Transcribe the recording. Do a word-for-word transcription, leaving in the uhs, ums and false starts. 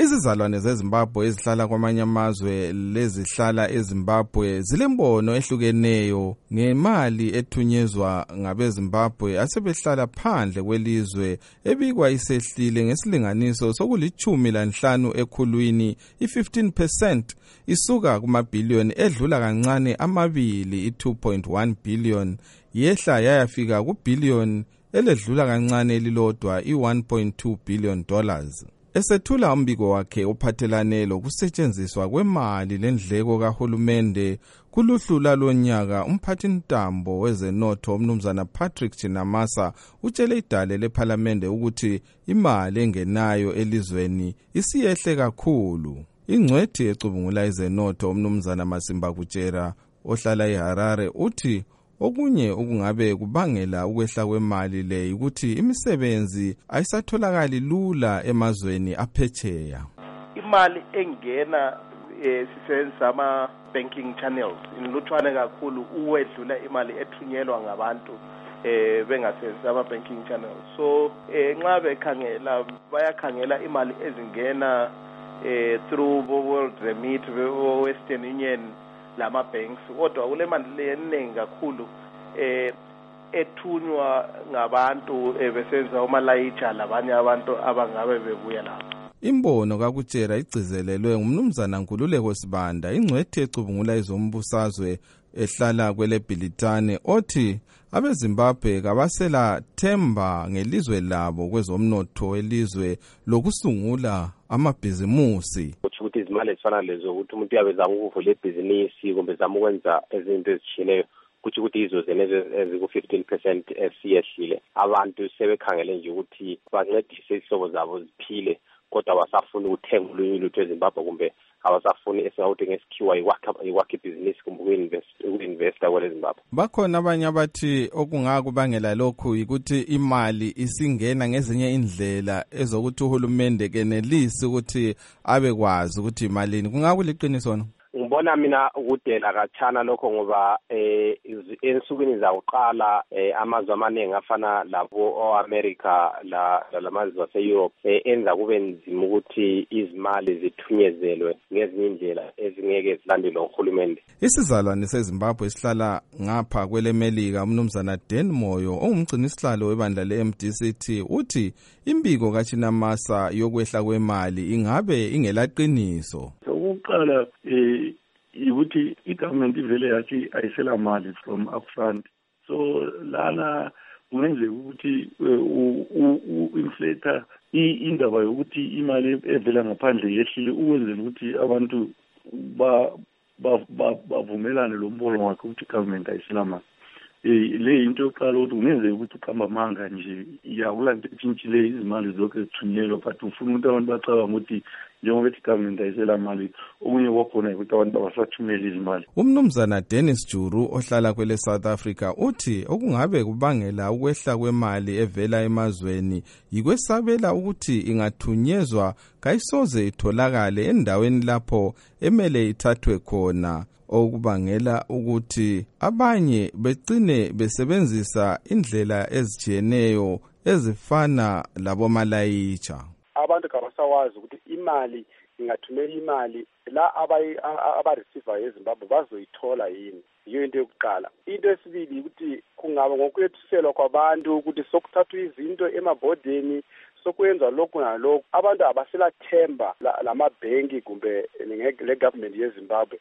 Izizalwane zeZimbabwe ezihlala kwamanye amazwe lezihlala eZimbabwe zilembono ehlukeneyo ngemali ethunyezwa ngabeZimbabwe asebehlala phandle kwelizwe ebikwa isehlile ngesilinganiso sokulichumi lanhlanu ekhulwini i-fifteen percent isuka kumabhiliyoni edlula kancane amabili i-two point one billion yehla yayafika kubhiliyoni eledlula kancane elilodwa i-one point two billion dollars. Esethula umbiko wakhe ophathelane lokusetshenziswa kwemali lendleko kahulumende kuluhlu lwalonyaka, umphathintambo wezenotho umnumzana Patrick Chinamasa utshele idale lephalamende ukuthi imali engenayo elizweni isiyehle kakhulu. Ingcwethi ecubungula izenotho umnumzana Masimba Kutshera ohlala eHarare uthi okunye okungabe kubangela ukwehla kwemali le ukuthi imisebenzi ayisatholakali lula emazweni aphetsheya. Imali engena sisebenzisa ama banking channels inluthwane kakhulu uwedlula imali ethunyelwa ngabantu eh bengasebenzisa ama banking channels. So eh nxa bekhangela bayakhangela imali ezingena eh through World Remit, Western Union lama banks, kodwa kule mali leningi kakhulu eh ethunywa ngabantu besenza umalayitsha labanye abantu abangabe bebuya lapho. Imbono kaKutshera igcizelelwe ngumnumzana Nkululeko Sibanda, ingcwethi ecubungula izombusazwe ehlala kwele Bhilitane, othi abeZimbabwe kabasela themba ngelizwe labo kwezomnotho welizwe lokusungula amabhizimusi. Ukuthi izimali ezifana lezo ukuthi umuntu uyabezama ukuvula ibhizinisi kumbe zama ukwenza izinto ezitshileyo kuthi ukuthi izo zenezo eziku fifteen percent esiyehlile. Abantu sebekhangele nje ukuthi bancedise isihlobo zabo ziphile, kodwa abasafuni ukuthenga olunye ulutho eZimbabwe kumbe abasafuni esawuthi ngesikhiwa iwakhe ibhizinisi kumbe uku-investa kwele Zimbabwe. Bakhona abanye abathi okungakubangela lokhu ukuthi imali isingena ngezinye indlela ezokuthi uhulumende kenelisi ukuthi abekwazi ukuthi imalini. Kungakuliqiniso no? Ngibona mina ukudela kathana lokho ngoba eh ensukwini zakuqala eh amazwe amaningi afana labo oAmerica la lamazwe aseEurope eh enza kube nzima ukuthi izimali zithunyezelwe ngezinye indlela ezingeke zilandelwe uhulumende. Isizalwane seZimbabwe sihlala ngapha kwele Melika umnumzana Dan Moyo ongumgcinisihlalo webandla le-M D C T uthi imbiko kaChinamasa yokwehla kwemali ingabe ingelaqiniso. Ukuqala eh ukuthi igovernment ivele yathi ayisela mali from upfront, so lana kungenze ukuthi u-inflator indaba yokuthi imali evela ngaphandle yehlile ukwenzela ukuthi abantu bavumelane lo mbono wakhe ukuthi igovernment ayisela mali. Le into yokuqala ukuthi kungenze ukuthi uqamba amanga nje yakulanda etshintshile izimali zonke ezithunyelwa, but ufuna ukuthi abantu bacabanga ukuthi njengoba ithi government ayisela mali okunye kwakhona ukuthi abantu abasathumela izimali. Umnumzana Dennis Juru ohlala kwele South Africa uthi okungabe kubangela ukwehla kwemali evela emazweni yikwesabela ukuthi ingathunyezwa kayisoze itholakale endaweni lapho emele ithathwe khona, okubangela ukuthi abanye begcine besebenzisa indlela ezijiyeneyo ezifana labo malayitsha. Abantu kabasawazi ukuthi imali ingathumela imali la abareceiver eZimbabwe bazoyithola yini. Iyo into yokuqala. Into esibili ukuthi kungaba ngokwethuselwa kwabantu ukuthi sokuthathwa izinto emabhodeni sokwenza lokhu nalokhu. Abantu abasela themba lamabhenki kumbe le government yeZimbabwe.